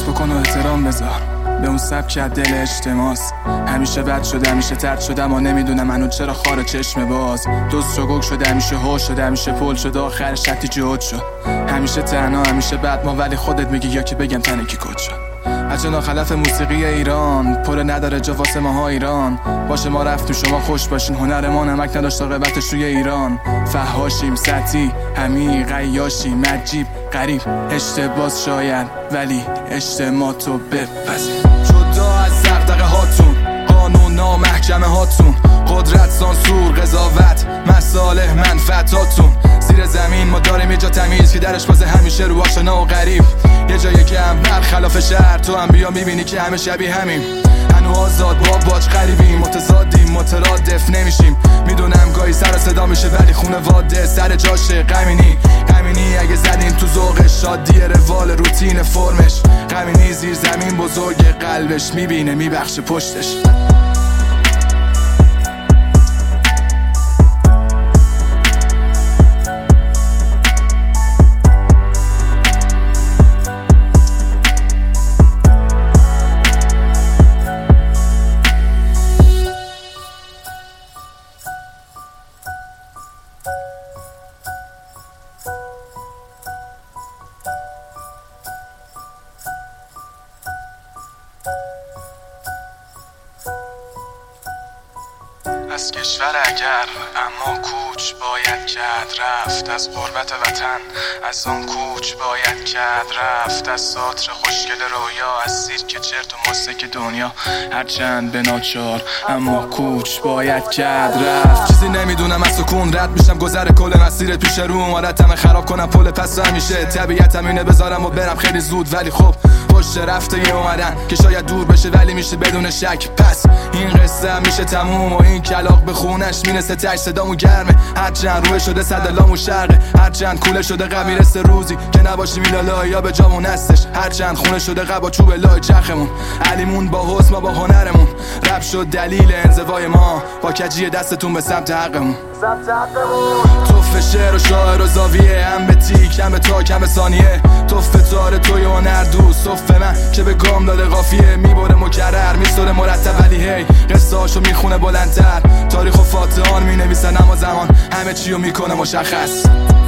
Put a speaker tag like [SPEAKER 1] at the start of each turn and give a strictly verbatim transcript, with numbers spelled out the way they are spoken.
[SPEAKER 1] لطف کن و احترام بذار به اون سبک از دل اجتماعست. همیشه بد شده همیشه ترد شدم و نمیدونم منو چرا خار چشم باز. دوست شو گوگ شده همیشه هوش شده همیشه پول شده آخرش حتی جهود شد. همیشه تنها همیشه بد ما ولی خودت میگی یا که بگم تنه کی کد شد. اجنا خلف موسیقی ایران پر نداره جا واسه ماها ایران. باشه ما رفتیم شما خوش باشین هنر ما نمک نداشت عاقبتش روی ایران. فحاشیم سطحی همی قیاشیم عجیب غریب اشتباس شاید ولی اجتماع تو بپذیر. جدا از دغدغه هاتون قانون نامحکمه هاتون قدرت سانسور قضاوت مصالح منفعتاتون. زیر زمین ما داریم یه جا تمیز که درش باز همیشه رو آشنا و غریب. یه جایی که هم برخلاف شهر تو هم بیا میبینی که همه شبیه همیم. هنو آزاد با باج غریبیم متضادیم مترادف نمیشیم. میدونم گاهی سر صدا میشه ولی خونه واده سر جاشه. غمینی غمینی اگه زدین تو ذوقش شادی روال روتین فرمش. غمینی زیر زمین بزرگ قلبش میبینه میبخشه پشتش. از کشور اگر اما کوچ باید کرد رفت. از غربت وطن از آن کوچ باید کرد رفت. از ساتر خوشگل رویا از سیرک چرت و مستک دنیا هرچند به ناچار اما کوچ باید کرد رفت. چیزی نمیدونم از سکون رد میشم گذر کل مسیر پیش روم. عادتم خراب کنم پل پس همیشه طبیعتم اینه بذارم و برم خیلی زود ولی خب پشت رفته یه اومدن که شاید دور بشه ولی میشه بدون شک. پس این قصه هم میشه تموم و این کلاق به خونش میرسه تش صدامو گرمه. هرچند روی شده صدلامو شرقه هرچند کوله شده غم میرسه روزی که نباشیم ایلالا یا به جامون هستش. هرچند خونه شده قبا چوب لای چرخمون علیمون با حسن ما با هنرمون. رب شد دلیل انزوای ما با کجی دستتون به سمت حقمون. توف شعر و شاعر و زاویه هم به تیک هم به تاک هم به ثانیه. توف تاره توی هنر دوست توف من که به گام داده قافیه. میبره مکرر میسوره مرتب ولی هی قصه هاشو میخونه بلندتر. تاریخ و فاتحان مینویسن اما زمان همه چیو میکنه مشخص.